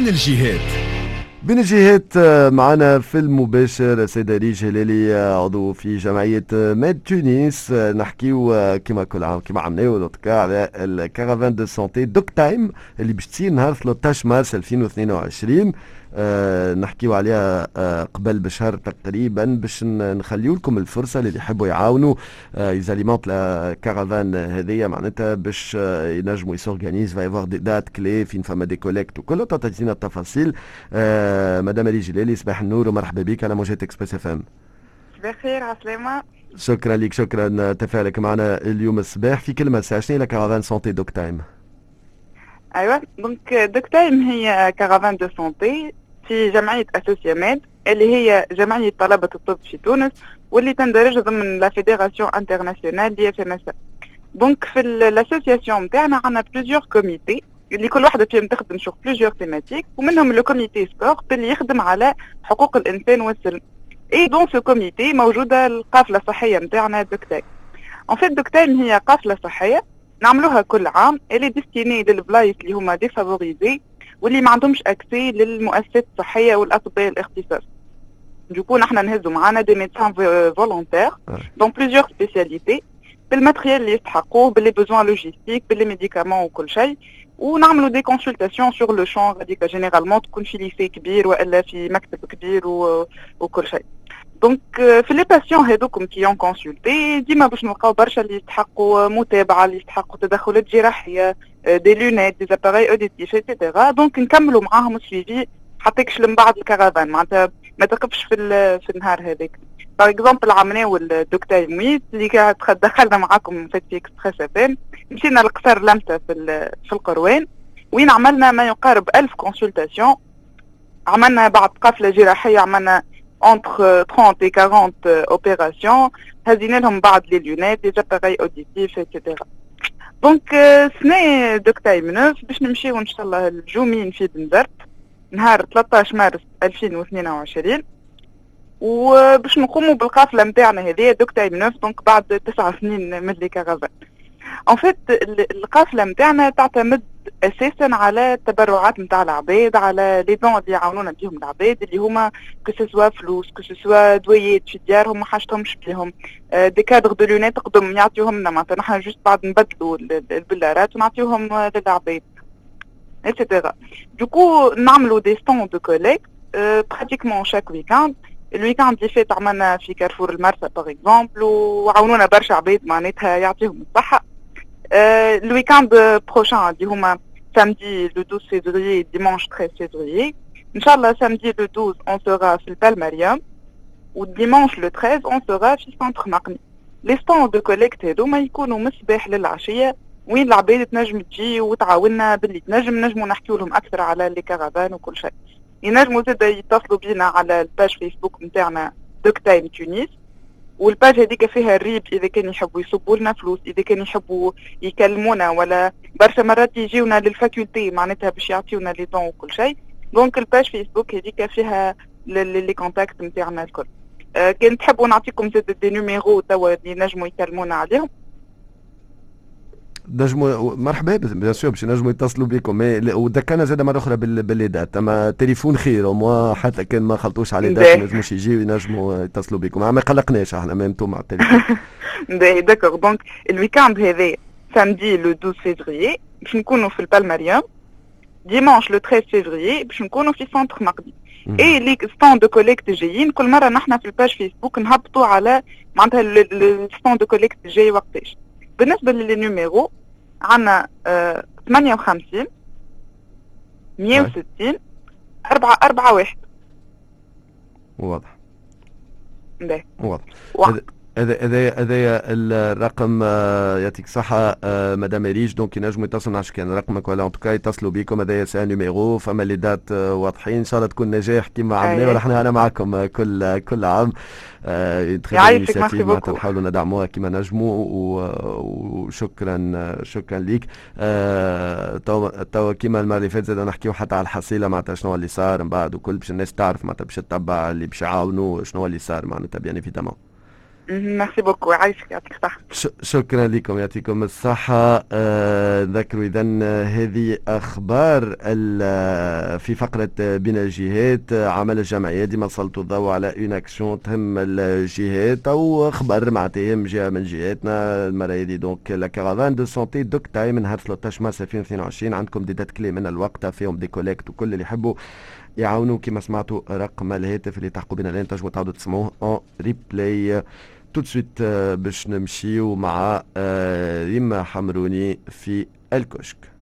بين الجهات. بين الجهات معنا في المباشر السيدة ريج هلالي عضو في جمعية ميد تونس. نحكيو كما كل عام كما عملناو على الكارافان دو سونتي دوك تايم اللي باش تصير نهار 13 مارس 2022. نحكيو عليها قبل بشهر تقريبا باش نخليو لكم الفرصة اللي يحبوا يعاونوا يزاليمونت لا كارافان هذيا معناتها باش ينجموا يسورغانيز فايفوار دي دات كلي فين فما دي كوليكت وكله. تعطينا التفاصيل مدام ريج هلالي. صباح النور ومرحبا بك على موجات اكسبريس اف ام. صباح الخير عسلامة. شكرا لك، شكرا تفاعلك معنا اليوم الصباح. في كلمة ساعة شنو هي كارافان سونتي دوك تايم؟ ايوه دونك دوك تايم هي كارافان دو سونتي في جمعية اسوسيا ميد اللي هي جمعية طلبة الطب في تونس واللي تندرج ضمن لا فيدراسيون انترناسيونال دي اف ام اس. دونك في الاسوسياسيون نتاعنا عندنا بلوزيور كوميتي اللي كل واحدة فيهم تخدم شغل بلوزيور تيماتيك، ومنهم لو كوميتي سبورت اللي يخدم على حقوق الانسان والسلم. اي دون سو كوميتي موجودة القافلة الصحية نتاعنا دوك تايم. ان فيت دوك تايم هي قافلة صحية نعملوها كل عام اللي ديستيني للبلايص اللي هما ديفافوريزي واللي ما عندهمش اكسي للمؤسسات الصحيه والاطباء الاختصاص. دوكو نحنا نهزو معانا دي ميدسان فولونتير دون بليزيور سبيسياليتي بالماتريال اللي يستحقوه باللي بوزوان لوجيستيك باللي ميديكامون وكل شيء، ونعملوا دي كونسلطاسيون سور لو شون. هذيك جينيرالمون تكون في ليسي كبير والا في مكتب كبير وكل شيء. دونك في لي باسيون هذوكم كي كونسلتي ديما باش نلقاو برشا اللي يستحقوا متابعه، اللي يستحقوا تدخلات جراحيه، دي لونيت، دي زاباري اوديتيف ايتترا. دونك نكملوا معاهم السويفي حتى يكشل من بعد الكارافان، معناتها ما تقفش في النهار هذاك. باغ اكزومبل عملناو الدوك تايم ويت اللي دخلنا معاكم في اكسبريس افام، مشينا لقصر لمسه في القروان وين عملنا ما يقارب 1000 كونسلتاسيون. عملنا بعد قفله جراحيه عملنا entre 30 et 40 opérations. هزينا لهم بعض لي لونيت دي زاباري اوديتيف ايتترا. دونك سنة دوك تايم نوف باش نمشيو ان شاء الله الجومين في بنزرت نهار 13 مارس 2022 وباش نقوموا بالقافله نتاعنا هذه دوك تايم نوف. دونك بعد 9 سنين من لي كارافان ان فيت القافله نتاعنا تعتمد اساسا على التبرعات نتاع العباد، على لي دون اللي يعاونونا بهم العباد اللي هما كو فلوس كو دويات في ديارهم ما حاجتهمش بهم، دي كادر دو لونيت قدم يعطيوهم لنا، معناتها نحن جوست بعد نبدلوا البلارات ونعطيوهم للعباد ايتترا. دوكو نعملوا دي ستون دو كوليكت براتيكمون شاك ويكاند. الويكاند اللي فات عملنا في كارفور المرسى باغ اكزومبل وعاونونا برشا عباد معناتها يعطيهم الصحه. Le week-end prochain, samedi le 12 février, dimanche 13 février. Inch'Allah, samedi le 12, on sera في البالمريم و dimanche le 13, on sera في centre مقني. Les stands de collecte هذوما يكونوا من الصباح للعشية وين العباد تنجم تجي وتعاوننا باللي نجموا نحكيو لهم أكثر على لي كارافان وكل شيء. ينجموا زاد يتصلوا بينا على الباج فيسبوك نتاعنا دوك تايم تونس، والباج هذيك فيها الريب اذا كان يحبوا يصبوا لنا فلوس، اذا كان يحبوا يكلمونا، ولا برشا مرات يجيونا للفاكولتي معناتها باش يعطيونا لي دون وكل شيء. دونك الباج فيسبوك هذيك فيها لي كونتاكت نتاعنا الكل. كان تحبوا نعطيكم زاد دي نيميرو توا اللي نجموا يكلمونا عليهم. نجموا مرحبا بيان سور باش نجموا يتصلوا بكم، وذكرنا زاد مره اخرى باللي دات، اما تليفون خير او حتى كان ما خلطوش على دات نجموش يجيو ينجموا يتصلوا بكم، ما قلقناش احنا ما انتم مع التليفون. داكور. دونك الويكاند هذا سامدي لو 12 فيفري باش نكونوا في البالمريم، ديمانش لو 13 فيفري باش نكونوا في سونتر مقدي. اي لي ستون دو كوليكت جايين كل مره نحن في الباج فيسبوك نهبطوا على معناتها الستون دو كوليكت جاي وقتاش. بالنسبة للنيميرو عنا 58 160 441. واضح. باهي واضح. هذا الرقم. يعطيك الصحة مدام ريج. دونك ينجموا يتصلوا نعرفش كان رقمك ولا انتوكا يتصلوا بكم. هذايا سي نيميرو فما لي دات واضحين ان شاء الله تكون نجاح كيما عملنا ورحنا انا معكم كل عام. يعيشك معناتها نحاولوا ندعموها كيما نجموا وشكرا ليك. توا كيما المره اللي فاتت زاد نحكيو حتى على الحصيله معناتها شنو اللي صار من بعد وكل باش الناس تعرف معناتها باش تتبع اللي باش يعاونوا شنو اللي صار معناتها بيان ايفيدامون. ميرسي بوكو، عايشك يعطيك الصحة. شكرا لكم، يعطيكم الصحة. ذكروا إذا هذه أخبار في فقرة بين الجهات. عمل الجمعية ديما سلطوا الضوء على اون اكسيون تهم الجهات أو خبر معناتها يهم جهة من جهاتنا المرة هذه. دونك لا كارافان دو سونتي دوك تاي من نهار 13 مارس 2022. عندكم دي دات كلي من الوقت فيهم دي كوليكت وكل اللي يحبوا يعاونوا كما سمعتوا رقم الهاتف اللي تحقوا بين الانتاج وتعودوا تسمعوه اون ريبلاي. تو سويت باش نمشيو مع ريما حمروني في الكشك.